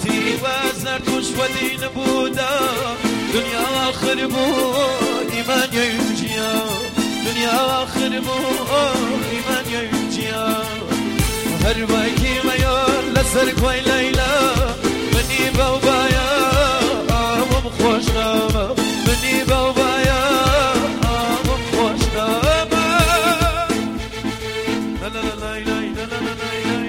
بيتي وزرتوش ودين بودا دنيا آخر بو إيمان ينجيا دنيا آخر بو إيمان ينجيا هر بايكي ميار لسر كوي ليلى مني بوبايا آمم خوش نامه مني بوبايا آمم خوش نامه لا لا لا لا لا لا لا لا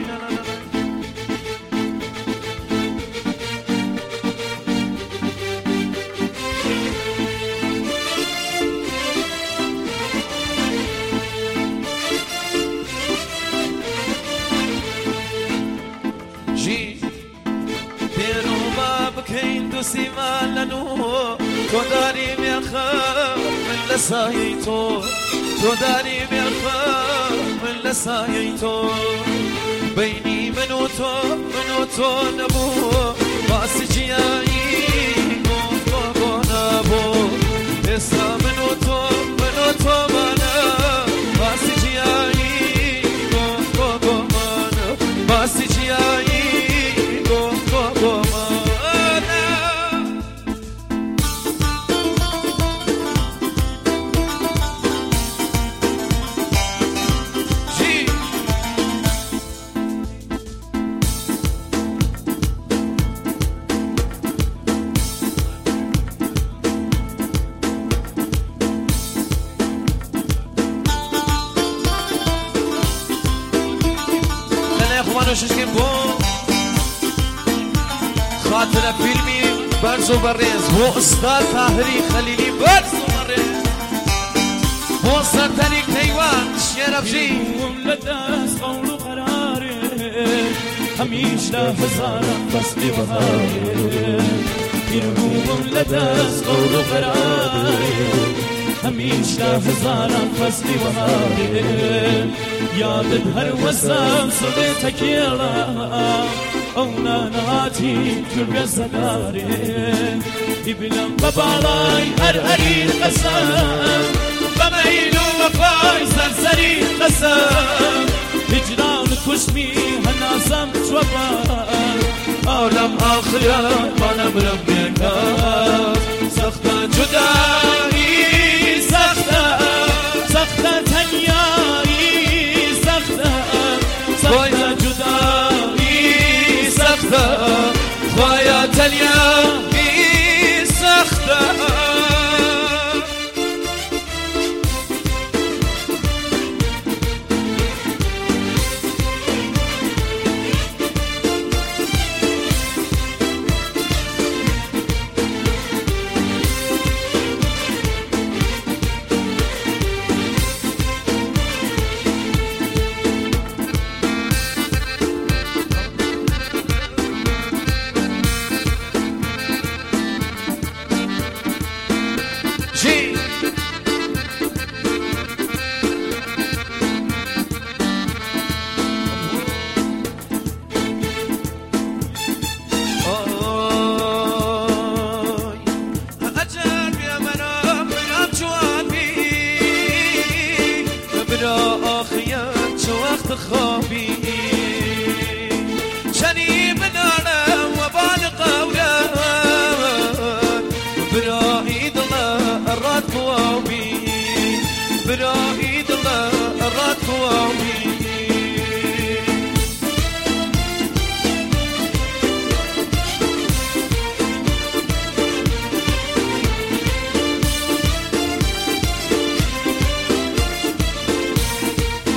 سیمالنو تو داری میخوام من لسایی تو داری میخوام من لسایی تو بینی من و تو نبو باسی جیایی گو نبو اسا من و تو منه باسی جیایی گو منه باسی جیایی گو منه ششكي بو خاطر فيلمي برزو بريز بو استاذ طاهري خليلي برزو بريز بو سرطانيك تايوان شيرف جي وملدس قول قراري هميش لا هزارة فصلي بهاري وملدس قول قراري هميش لا هزارة فصلي بهاري یادت هر وسام صدت کیلا اونا نهاتی کل زداری ایبلم ببالای هری قسم بمیلو وفای سرسری قسم هجران کشمی هنازم چوبان عالم آخرت بانم ربیکم سخت جدایی سخت تنیایی خوایا جدایی سخته خوایا تنیایی سخته خواهد